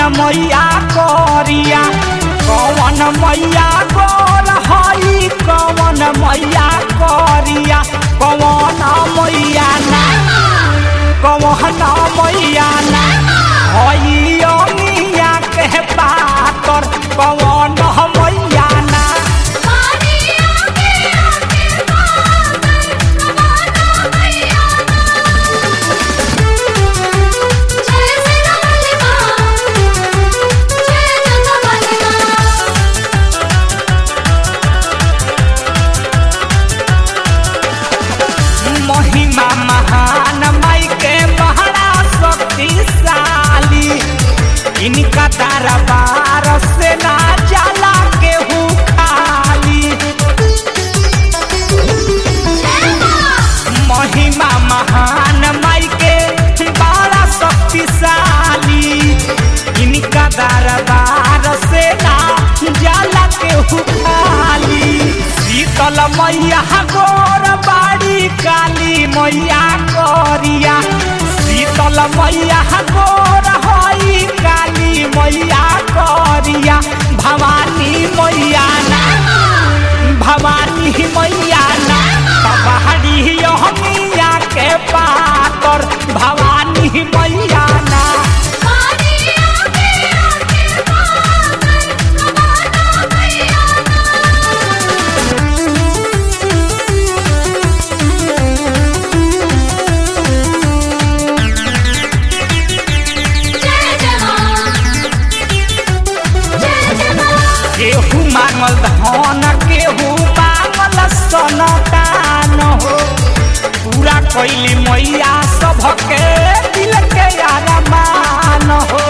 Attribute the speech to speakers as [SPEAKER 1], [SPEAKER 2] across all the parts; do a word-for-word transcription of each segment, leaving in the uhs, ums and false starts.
[SPEAKER 1] मैया करिया कौन मैया गोर हई कौन मैया करिया कौन मैया ना कौन मैया ना हई अमिया के पातर कौन मैया ना महिमा महान माई के बड़ा शक्तिशाली इनका दरबार से ना जाला केहू खाली महिमा महान माई के बड़ा शक्तिशाली इनका दरबार से ना जाला केहू खाली शीतल मैया गोर बाड़ी काली मैया करिया शीतल मैया गोर हई काली मैया करिया भवानी मैया ना भवानी मैया ना पहाड़ी अमिया के पातर भवानी मैया ना केहू मांगल धन केहू मांगल सनतान हो पूरा कैली मैया सबके दिल के अरमान हो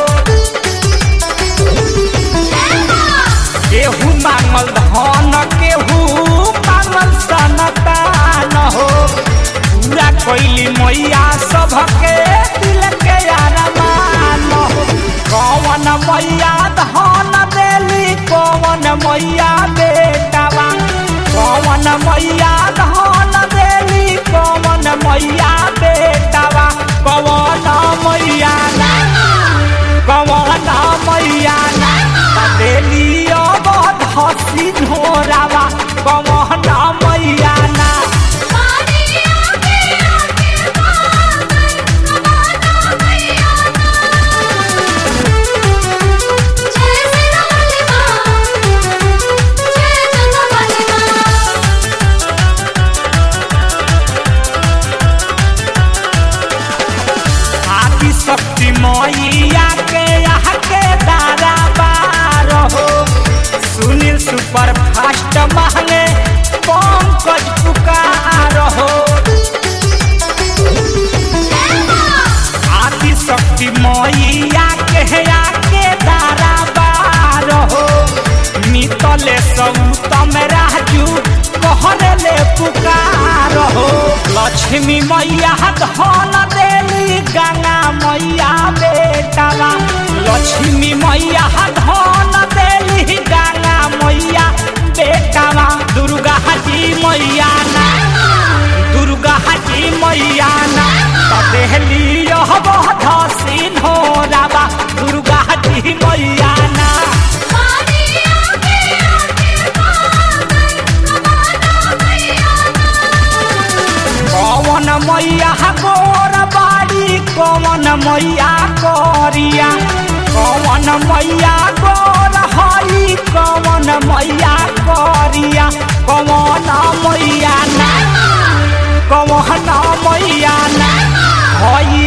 [SPEAKER 1] केहू मांगल धन केहू मांगल सनतान हो पूरा कैली मैया सबके दिल के अरमान हो कौन मैया धन देली कौन मैया बेटावा कौन मैया धन देली कौन मैया बेटावा कौन मैया ना कौन मैया ना देली अब हसी ढोरावा कौन मैया ना शक्ति मैया के यहाँ के दरबार हो सुनील सुपर फास्ट महंगे पंकज पुकार हो आदि शक्ति मैया के यहाँ के दरबार हो नितले सौतम राजू कहले पुकार हो लक्ष्मी मैया धन देली गंगा मैया बेटावा लक्ष्मी मैया धन देली गंगा मैया बेटावा दुर्गा जी मैया ना दुर्गा जी मैया ना देहली यह धसी ढोरावा दुर्गा जी मैया ना कौन मैया गोर बाड़ी कौन मैया करिया कौन मैया गोर हई कौन मैया करिया कौन मैया ना कौन मैया ना हई